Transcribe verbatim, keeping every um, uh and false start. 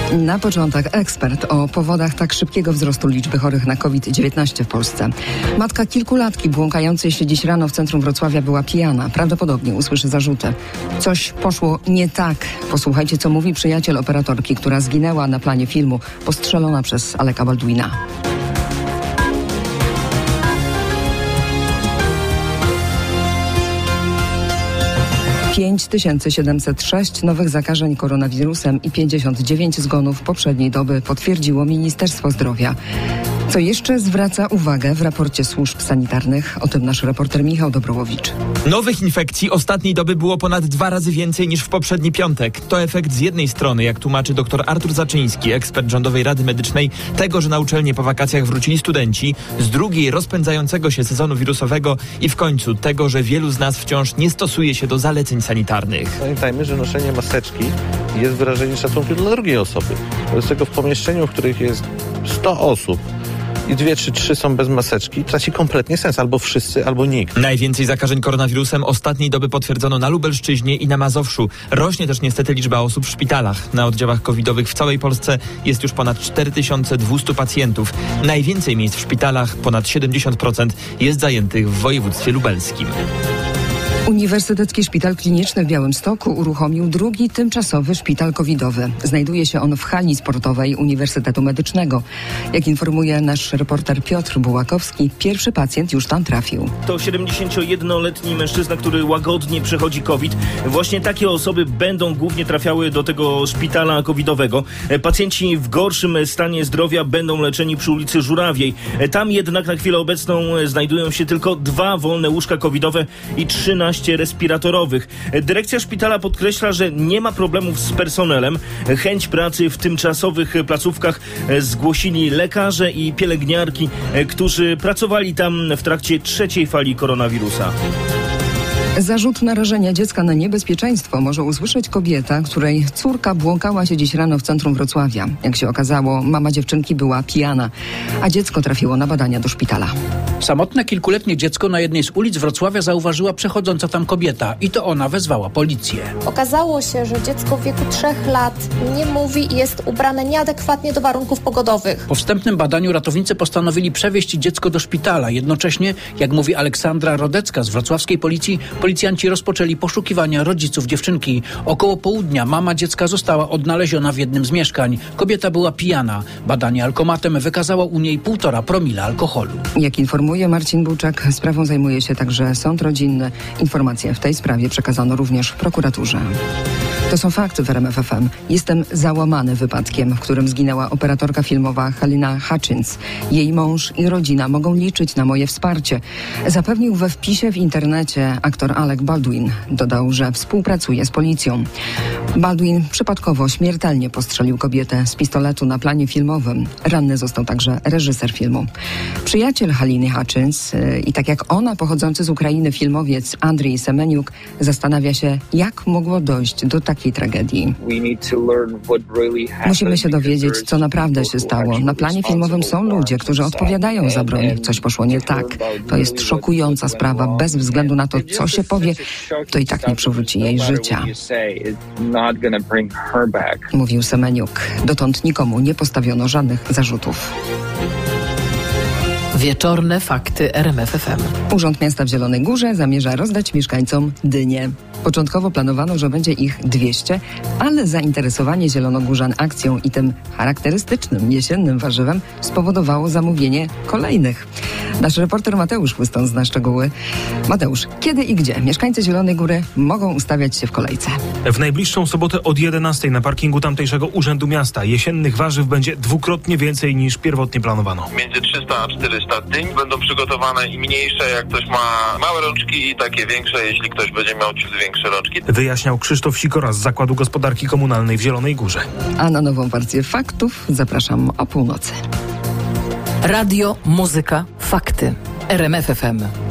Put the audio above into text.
Na początek ekspert o powodach tak szybkiego wzrostu liczby chorych na COVID dziewiętnaście w Polsce. Matka kilkulatki błąkającej się dziś rano w centrum Wrocławia była pijana. Prawdopodobnie usłyszy zarzuty. Coś poszło nie tak. Posłuchajcie, co mówi przyjaciel operatorki, która zginęła na planie filmu, postrzelona przez Aleka Baldwina. pięć tysięcy siedemset sześć nowych zakażeń koronawirusem i pięćdziesiąt dziewięć zgonów poprzedniej doby potwierdziło Ministerstwo Zdrowia. Co jeszcze zwraca uwagę w raporcie służb sanitarnych? O tym nasz reporter Michał Dobrołowicz. Nowych infekcji ostatniej doby było ponad dwa razy więcej niż w poprzedni piątek. To efekt z jednej strony, jak tłumaczy dr Artur Zaczyński, ekspert Rządowej Rady Medycznej, tego, że na uczelnie po wakacjach wrócili studenci, z drugiej rozpędzającego się sezonu wirusowego i w końcu tego, że wielu z nas wciąż nie stosuje się do zaleceń sanitarnych. Pamiętajmy, że noszenie maseczki jest wyrażeniem szacunku dla drugiej osoby. Wobec tego w pomieszczeniu, w których jest sto osób, i dwie czy trzy są bez maseczki, traci kompletnie sens. Albo wszyscy, albo nikt. Najwięcej zakażeń koronawirusem ostatniej doby potwierdzono na Lubelszczyźnie i na Mazowszu. Rośnie też niestety liczba osób w szpitalach. Na oddziałach covidowych w całej Polsce jest już ponad cztery tysiące dwieście pacjentów. Najwięcej miejsc w szpitalach, ponad siedemdziesiąt procent, jest zajętych w województwie lubelskim. Uniwersytecki Szpital Kliniczny w Białymstoku uruchomił drugi tymczasowy szpital covidowy. Znajduje się on w hali sportowej Uniwersytetu Medycznego. Jak informuje nasz reporter Piotr Bułakowski, pierwszy pacjent już tam trafił. To siedemdziesięciojednoletni mężczyzna, który łagodnie przechodzi COVID. Właśnie takie osoby będą głównie trafiały do tego szpitala covidowego. Pacjenci w gorszym stanie zdrowia będą leczeni przy ulicy Żurawiej. Tam jednak na chwilę obecną znajdują się tylko dwa wolne łóżka covidowe i trzynaście respiratorowych. Dyrekcja szpitala podkreśla, że nie ma problemów z personelem. Chęć pracy w tymczasowych placówkach zgłosili lekarze i pielęgniarki, którzy pracowali tam w trakcie trzeciej fali koronawirusa. Zarzut narażenia dziecka na niebezpieczeństwo może usłyszeć kobieta, której córka błąkała się dziś rano w centrum Wrocławia. Jak się okazało, mama dziewczynki była pijana, a dziecko trafiło na badania do szpitala. Samotne kilkuletnie dziecko na jednej z ulic Wrocławia zauważyła przechodząca tam kobieta i to ona wezwała policję. Okazało się, że dziecko w wieku trzech lat nie mówi i jest ubrane nieadekwatnie do warunków pogodowych. Po wstępnym badaniu ratownicy postanowili przewieźć dziecko do szpitala. Jednocześnie, jak mówi Aleksandra Rodecka z wrocławskiej policji, policjanci rozpoczęli poszukiwania rodziców dziewczynki. Około południa mama dziecka została odnaleziona w jednym z mieszkań. Kobieta była pijana. Badanie alkomatem wykazało u niej półtora promila alkoholu. Jak informuje Marcin Buczek, sprawą zajmuje się także sąd rodzinny. Informacje w tej sprawie przekazano również prokuraturze. To są fakty w R M F F M. Jestem załamany wypadkiem, w którym zginęła operatorka filmowa Halyna Hutchins. Jej mąż i rodzina mogą liczyć na moje wsparcie. Zapewnił we wpisie w internecie aktor Alec Baldwin. Dodał, że współpracuje z policją. Baldwin przypadkowo śmiertelnie postrzelił kobietę z pistoletu na planie filmowym. Ranny został także reżyser filmu. Przyjaciel Haliny Hutchins yy, i tak jak ona pochodzący z Ukrainy filmowiec Andrzej Semeniuk zastanawia się, jak mogło dojść do takiej tragedii. Musimy się dowiedzieć, co naprawdę się stało. Na planie filmowym są ludzie, którzy odpowiadają za broń. Coś poszło nie tak. To jest szokująca sprawa. Bez względu na to, co się powie, to i tak nie przywróci jej życia. Mówił Semeniuk. Dotąd nikomu nie postawiono żadnych zarzutów. Wieczorne fakty R M F F M. Urząd Miasta w Zielonej Górze zamierza rozdać mieszkańcom dynie. Początkowo planowano, że będzie ich dwieście, ale zainteresowanie zielonogórzan akcją i tym charakterystycznym jesiennym warzywem spowodowało zamówienie kolejnych. Nasz reporter Mateusz Chłyston zna szczegóły. Mateusz, kiedy i gdzie mieszkańcy Zielonej Góry mogą ustawiać się w kolejce? W najbliższą sobotę od jedenastej na parkingu tamtejszego Urzędu Miasta. Jesiennych warzyw będzie dwukrotnie więcej niż pierwotnie planowano. Między trzysta a czterysta dyń będą przygotowane i mniejsze, jak ktoś ma małe rączki, i takie większe, jeśli ktoś będzie miał ciut większe rączki. Wyjaśniał Krzysztof Sikora z Zakładu Gospodarki Komunalnej w Zielonej Górze. A na nową partię faktów zapraszam o północy. Radio, muzyka, fakty. R M F F M.